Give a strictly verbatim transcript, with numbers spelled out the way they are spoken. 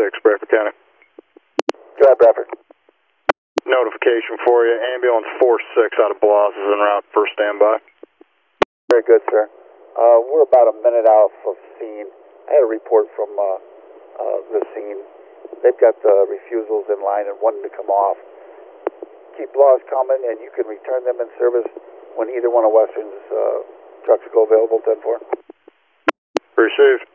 six, Bradford County. Go ahead, Bradford. Notification for you. Ambulance four six out of Blas is en route for standby. Very good, sir. Uh, we're about a minute out of scene. I had a report from uh, uh, the scene. They've got the refusals in line and wanting to come off. Keep Blas coming, and you can return them in service when either one of Western's uh, trucks go available, ten four. Received.